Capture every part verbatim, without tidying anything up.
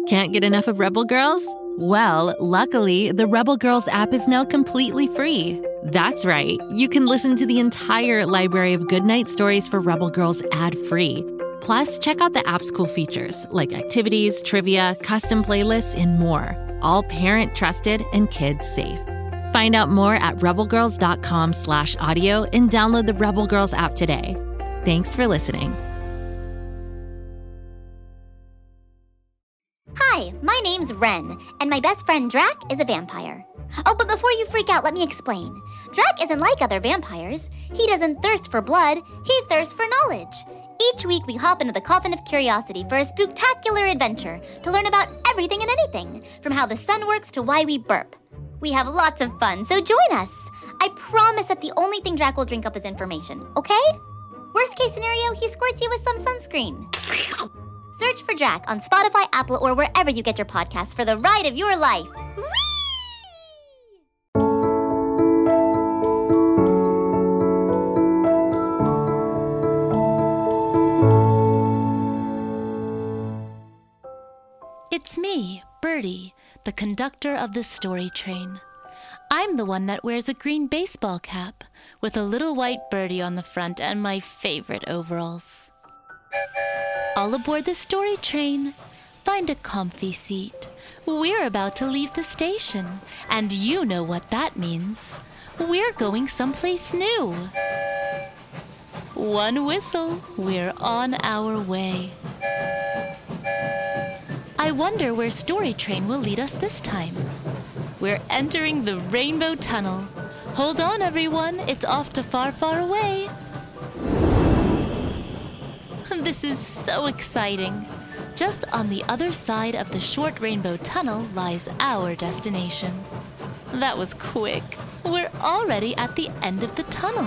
Can't get enough of Rebel Girls? Well, luckily, the Rebel Girls app is now completely free. That's right. You can listen to the entire library of goodnight stories for Rebel Girls ad-free. Plus, check out the app's cool features like activities, trivia, custom playlists, and more. All parent-trusted and kids-safe. Find out more at rebelgirls.com slash audio and download the Rebel Girls app today. Thanks for listening. Hi, my name's Ren, and my best friend Drac is a vampire. Oh, but before you freak out, let me explain. Drac isn't like other vampires. He doesn't thirst for blood, he thirsts for knowledge. Each week we hop into the Coffin of Curiosity for a spooktacular adventure to learn about everything and anything, from how the sun works to why we burp. We have lots of fun, so join us. I promise that the only thing Drac will drink up is information, okay? Worst case scenario, he squirts you with some sunscreen. Search for Drac on Spotify, Apple, or wherever you get your podcasts for the ride of your life. Whee! It's me, Birdie, the conductor of the story train. I'm the one that wears a green baseball cap with a little white birdie on the front and my favorite overalls. All aboard the story train. Find a comfy seat. We're about to leave the station, and you know what that means. We're going someplace new. One whistle, we're on our way. I wonder where Story Train will lead us this time. We're entering the Rainbow Tunnel. Hold on, everyone, it's off to far, far away. This is so exciting. Just on the other side of the short rainbow tunnel lies our destination. That was quick. We're already at the end of the tunnel.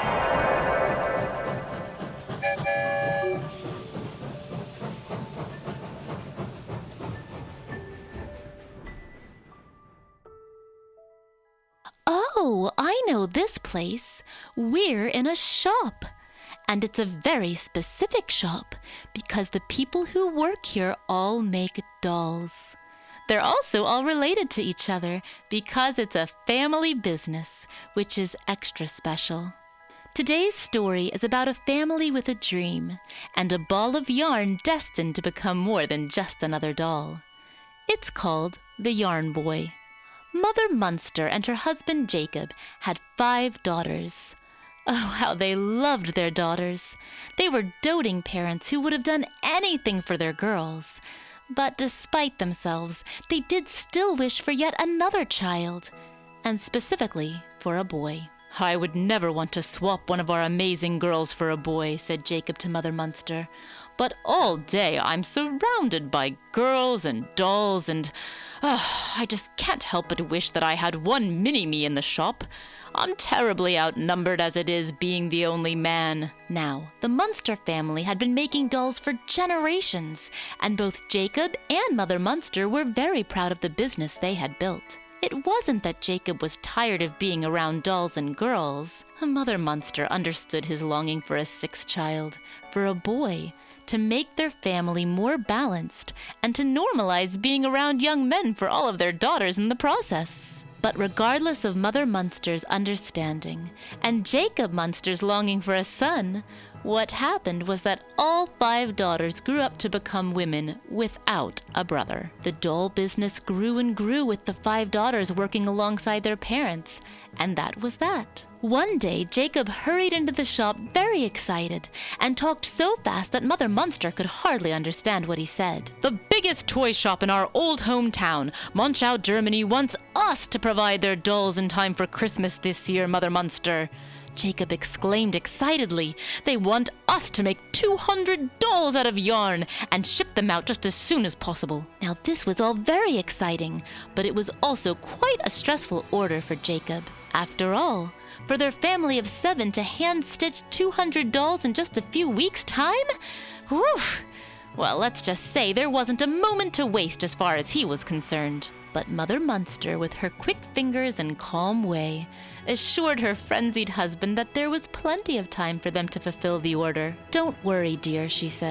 Oh, I know this place. We're in a shop. And it's a very specific shop because the people who work here all make dolls. They're also all related to each other because it's a family business, which is extra special. Today's story is about a family with a dream and a ball of yarn destined to become more than just another doll. It's called The Yarn Boy. Mother Munster and her husband Jacob had five daughters. Oh, how they loved their daughters. They were doting parents who would have done anything for their girls. But despite themselves, they did still wish for yet another child, and specifically for a boy. I would never want to swap one of our amazing girls for a boy, said Jacob to Mother Munster. But all day I'm surrounded by girls and dolls and... Oh, I just can't help but wish that I had one mini-me in the shop. I'm terribly outnumbered as it is, being the only man. Now, the Munster family had been making dolls for generations, and both Jacob and Mother Munster were very proud of the business they had built. It wasn't that Jacob was tired of being around dolls and girls. Mother Munster understood his longing for a sixth child, for a boy, to make their family more balanced, and to normalize being around young men for all of their daughters in the process. But regardless of Mother Munster's understanding and Jacob Munster's longing for a son, what happened was that all five daughters grew up to become women without a brother. The doll business grew and grew with the five daughters working alongside their parents, and that was that. One day, Jacob hurried into the shop very excited and talked so fast that Mother Munster could hardly understand what he said. The biggest toy shop in our old hometown, Monschau, Germany, wants us to provide their dolls in time for Christmas this year, Mother Munster. Jacob exclaimed excitedly. They want us to make two hundred dolls out of yarn and ship them out just as soon as possible. Now this was all very exciting, but it was also quite a stressful order for Jacob. After all, for their family of seven to hand-stitch two hundred dolls in just a few weeks' time? Whew! Well, let's just say there wasn't a moment to waste as far as he was concerned. But Mother Munster, with her quick fingers and calm way, assured her frenzied husband that there was plenty of time for them to fulfill the order. Don't worry, dear, she said.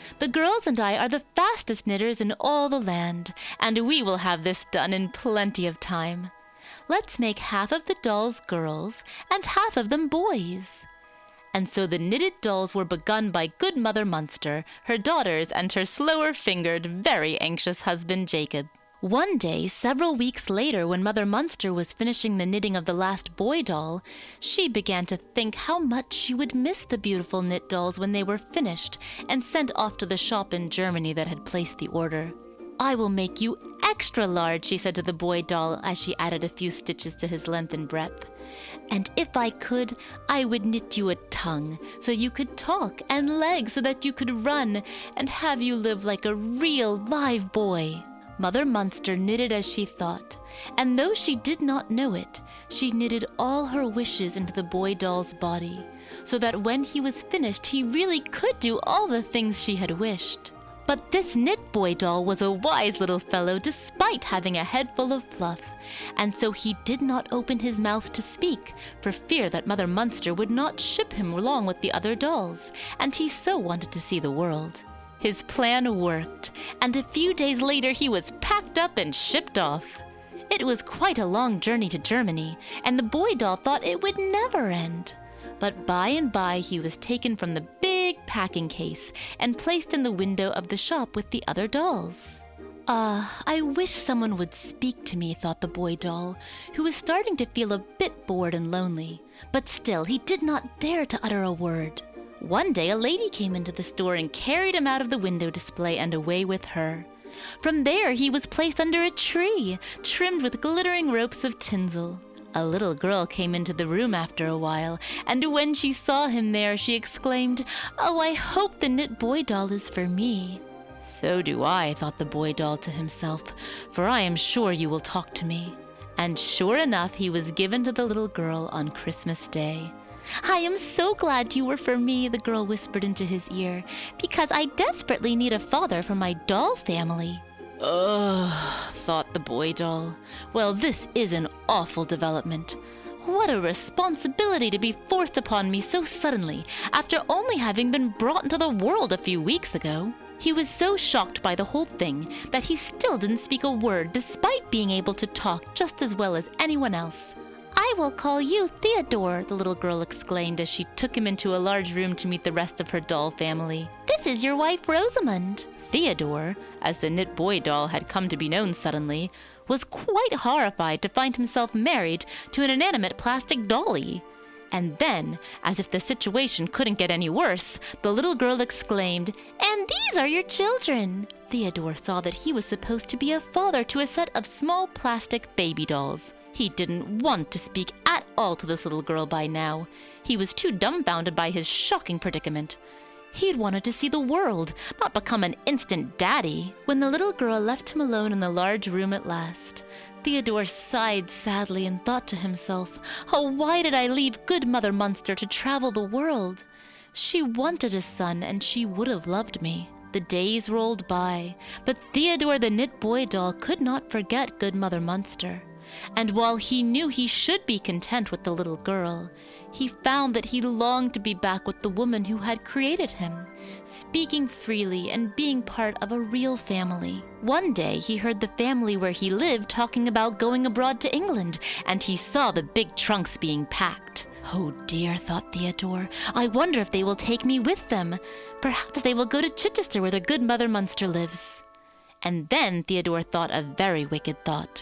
The girls and I are the fastest knitters in all the land, and we will have this done in plenty of time. Let's make half of the dolls girls and half of them boys." And so the knitted dolls were begun by good Mother Munster, her daughters, and her slower-fingered, very anxious husband Jacob. One day, several weeks later, when Mother Munster was finishing the knitting of the last boy doll, she began to think how much she would miss the beautiful knit dolls when they were finished and sent off to the shop in Germany that had placed the order. "I will make you extra large," she said to the boy doll as she added a few stitches to his length and breadth. "And if I could, I would knit you a tongue so you could talk, and legs so that you could run, and have you live like a real live boy." Mother Munster knitted as she thought, and though she did not know it, she knitted all her wishes into the boy doll's body, so that when he was finished, he really could do all the things she had wished. But this knit boy doll was a wise little fellow despite having a head full of fluff, and so he did not open his mouth to speak for fear that Mother Munster would not ship him along with the other dolls, and he so wanted to see the world. His plan worked, and a few days later he was packed up and shipped off. It was quite a long journey to Germany, and the boy doll thought it would never end. But by and by he was taken from the big packing case and placed in the window of the shop with the other dolls. "Ah, I wish someone would speak to me," thought the boy doll, who was starting to feel a bit bored and lonely. But still he did not dare to utter a word. One day a lady came into the store and carried him out of the window display and away with her. From there he was placed under a tree, trimmed with glittering ropes of tinsel. A little girl came into the room after a while, and when she saw him there, she exclaimed, "Oh, I hope the knit boy doll is for me." "So do I," thought the boy doll to himself, "for I am sure you will talk to me." And sure enough, he was given to the little girl on Christmas Day. "I am so glad you were for me," the girl whispered into his ear, "because I desperately need a father for my doll family." "Ugh," thought the boy doll. "Well, this is an awful development. What a responsibility to be forced upon me so suddenly, after only having been brought into the world a few weeks ago." He was so shocked by the whole thing that he still didn't speak a word, despite being able to talk just as well as anyone else. "I will call you Theodore," the little girl exclaimed as she took him into a large room to meet the rest of her doll family. "This is your wife, Rosamond." Theodore, as the knit boy doll had come to be known suddenly, was quite horrified to find himself married to an inanimate plastic dolly. And then, as if the situation couldn't get any worse, the little girl exclaimed, "And these are your children!" Theodore saw that he was supposed to be a father to a set of small plastic baby dolls. He didn't want to speak at all to this little girl by now. He was too dumbfounded by his shocking predicament. He'd wanted to see the world, not become an instant daddy. When the little girl left him alone in the large room at last, Theodore sighed sadly and thought to himself, "Oh, why did I leave good Mother Munster to travel the world? She wanted a son, and she would have loved me." The days rolled by, but Theodore the knit boy doll could not forget good Mother Munster. And while he knew he should be content with the little girl, he found that he longed to be back with the woman who had created him, speaking freely and being part of a real family. One day he heard the family where he lived talking about going abroad to England, and he saw the big trunks being packed. "Oh dear," thought Theodore, "I wonder if they will take me with them. Perhaps they will go to Chichester where the good Mother Munster lives." And then Theodore thought a very wicked thought.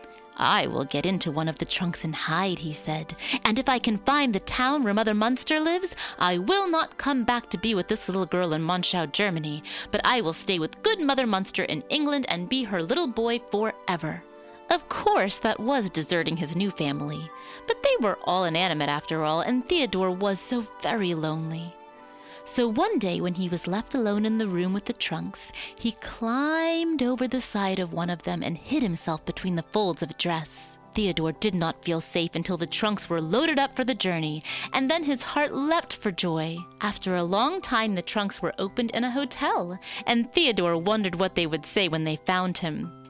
"I will get into one of the trunks and hide," he said, "and if I can find the town where Mother Munster lives, I will not come back to be with this little girl in Monschau, Germany, but I will stay with good Mother Munster in England and be her little boy forever." Of course, that was deserting his new family, but they were all inanimate after all, and Theodore was so very lonely. So one day when he was left alone in the room with the trunks, he climbed over the side of one of them and hid himself between the folds of a dress. Theodore did not feel safe until the trunks were loaded up for the journey, and then his heart leapt for joy. After a long time, the trunks were opened in a hotel, and Theodore wondered what they would say when they found him.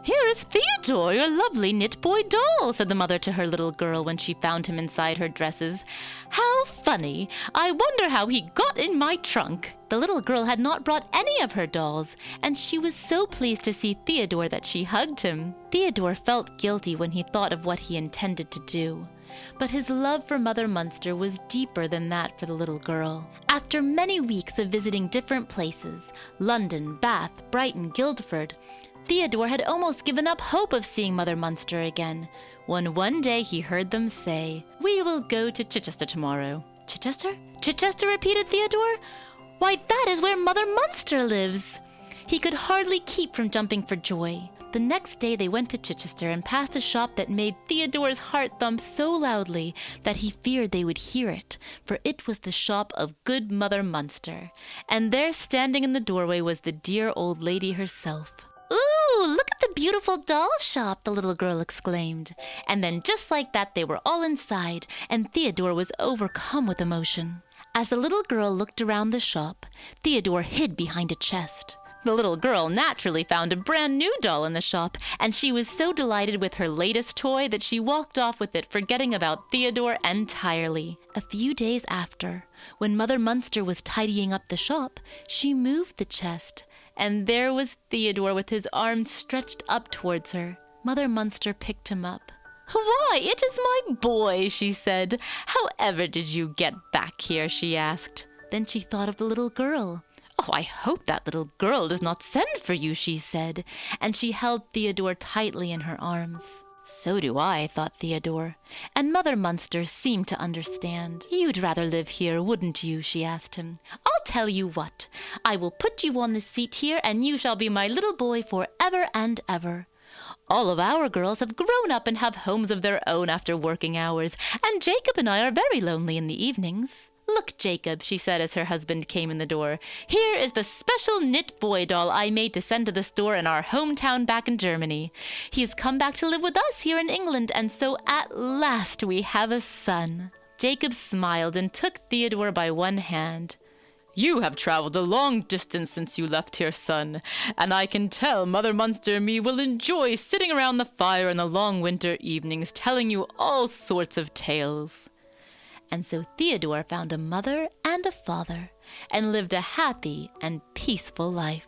"Here is Theodore, your lovely knit boy doll," said the mother to her little girl when she found him inside her dresses. "How funny! I wonder how he got in my trunk." The little girl had not brought any of her dolls, and she was so pleased to see Theodore that she hugged him. Theodore felt guilty when he thought of what he intended to do. But his love for Mother Munster was deeper than that for the little girl. After many weeks of visiting different places, London, Bath, Brighton, Guildford, Theodore had almost given up hope of seeing Mother Munster again, when one day he heard them say, "We will go to Chichester tomorrow." "Chichester? Chichester?" repeated Theodore. "Why, that is where Mother Munster lives!" He could hardly keep from jumping for joy. The next day they went to Chichester and passed a shop that made Theodore's heart thump so loudly that he feared they would hear it, for it was the shop of good Mother Munster, and there standing in the doorway was the dear old lady herself. "Ooh, look at the beautiful doll shop," the little girl exclaimed. And then just like that they were all inside, and Theodore was overcome with emotion. As the little girl looked around the shop, Theodore hid behind a chest. The little girl naturally found a brand new doll in the shop, and she was so delighted with her latest toy that she walked off with it, forgetting about Theodore entirely. A few days after, when Mother Munster was tidying up the shop, she moved the chest, and there was Theodore with his arms stretched up towards her. Mother Munster picked him up. "Why, it is my boy," she said. "How ever did you get back here?" she asked. Then she thought of the little girl. "Oh, I hope that little girl does not send for you," she said, and she held Theodore tightly in her arms. "So do I," thought Theodore, and Mother Munster seemed to understand. "You'd rather live here, wouldn't you?" she asked him. "I'll tell you what, I will put you on the seat here, and you shall be my little boy forever and ever. All of our girls have grown up and have homes of their own after working hours, and Jacob and I are very lonely in the evenings. Look, Jacob," she said as her husband came in the door, "here is the special knit boy doll I made to send to the store in our hometown back in Germany. He has come back to live with us here in England, and so at last we have a son." Jacob smiled and took Theodore by one hand. "You have traveled a long distance since you left here, son, and I can tell Mother Munster and me will enjoy sitting around the fire in the long winter evenings, telling you all sorts of tales." And so Theodore found a mother and a father and lived a happy and peaceful life.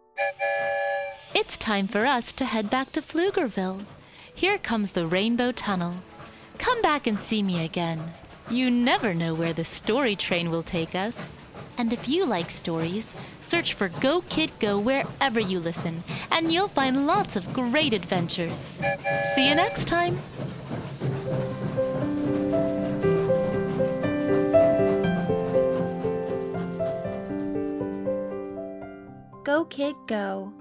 It's time for us to head back to Pflugerville. Here comes the Rainbow Tunnel. Come back and see me again. You never know where the story train will take us. And if you like stories, search for Go Kid Go wherever you listen, and you'll find lots of great adventures. See you next time! Go Kid Go.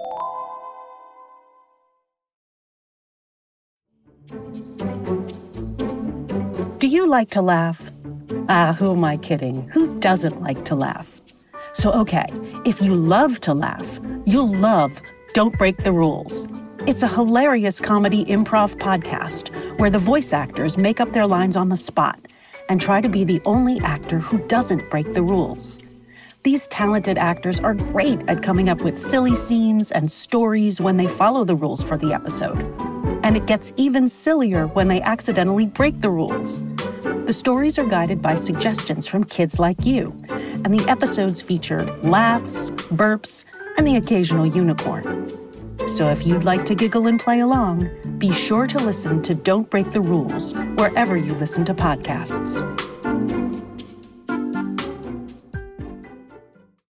Do you like to laugh? Ah, who am I kidding? Who doesn't like to laugh? So, okay, if you love to laugh, you'll love Don't Break the Rules. It's a hilarious comedy improv podcast where the voice actors make up their lines on the spot and try to be the only actor who doesn't break the rules. These talented actors are great at coming up with silly scenes and stories when they follow the rules for the episode. And it gets even sillier when they accidentally break the rules. The stories are guided by suggestions from kids like you, and the episodes feature laughs, burps, and the occasional unicorn. So if you'd like to giggle and play along, be sure to listen to Don't Break the Rules wherever you listen to podcasts.